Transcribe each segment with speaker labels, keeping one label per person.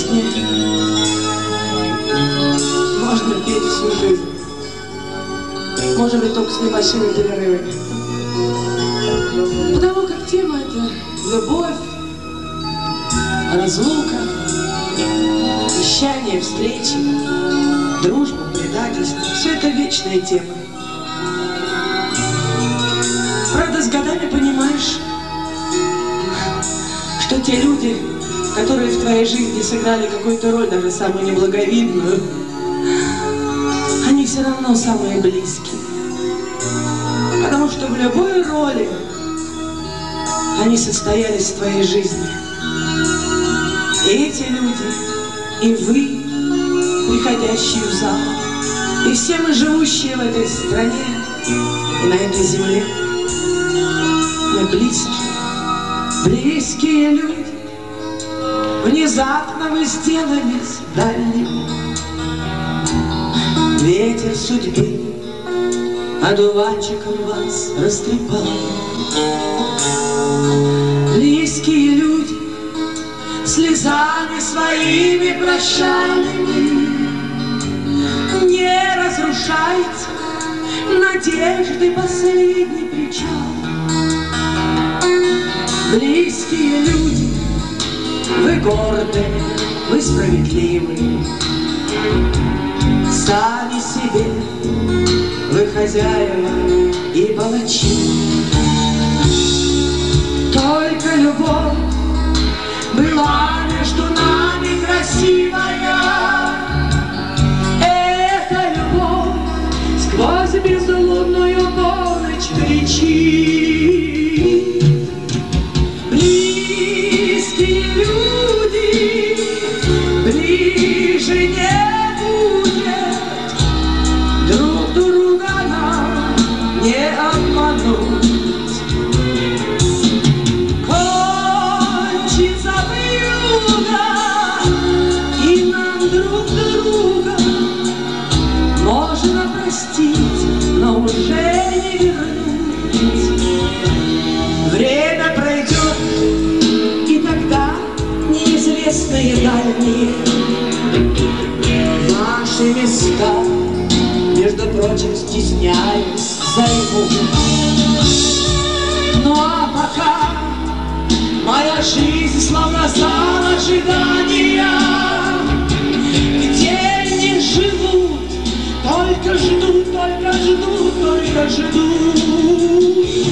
Speaker 1: песни можно петь всю жизнь. Может быть, только с небольшими перерывами. Потому как тема — это любовь, разлука, прощание, встречи, дружба, предательство. Все это вечная тема. Правда, с годами понимаешь, что те люди, которые в твоей жизни сыграли какую-то роль, даже самую неблаговидную, они все равно самые близкие. Потому что в любой роли они состоялись в твоей жизни. И эти люди, и вы, приходящие в зал, и все мы, живущие в этой стране и на этой земле, мы близкие люди. Внезапно вы сделались дальними. Ветер судьбы одуванчиком вас растрепал. Близкие люди, слезами своими прощальными, не разрушайте надежды последний причал. Близкие люди, вы горды, вы справедливы, сами себе вы хозяева и палачи. Только любовь была между нами красивая. Эта любовь сквозь безлунную ночь кричит. Близкие люди, ближе не будет, друг друга нам не обмануть. Кончится вьюга, и нам друг друга можно простить, но уже не вернуть. Время пройдет, и тогда неизвестные дальние наши места, между прочим, стесняясь, займут. Ну а пока моя жизнь словно зал ожидания, где не живут, только ждут, только ждут, только ждут.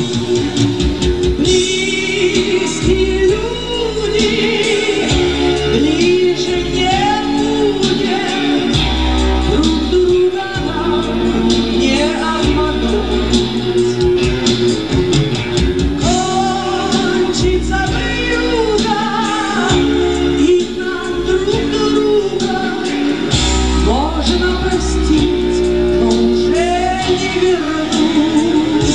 Speaker 1: Близкие люди, ближе не будет, друг друга нам не обмануть. Кончится вьюга, и нам друг друга можно простить, но уже не вернуть.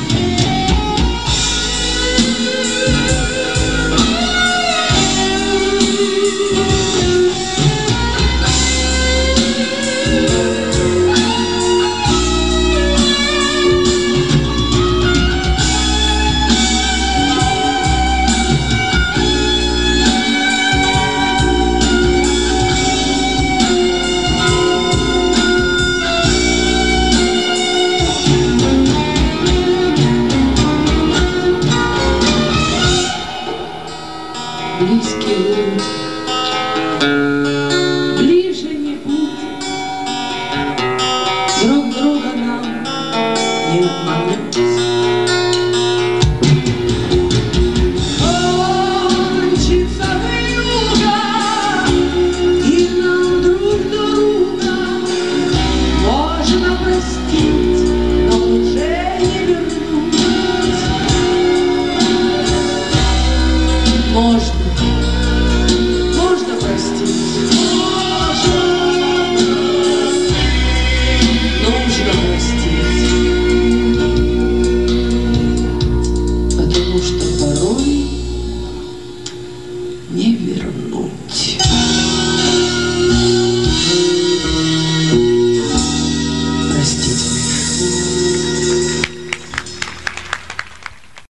Speaker 1: Близкие люди, ближе не будет, друг друга нам не обмануть. Кончится вьюга, и нам друг друга можно простить, но уже не вернуть. Можно простить, нужно простить, потому что порой не вернуть. Простите меня.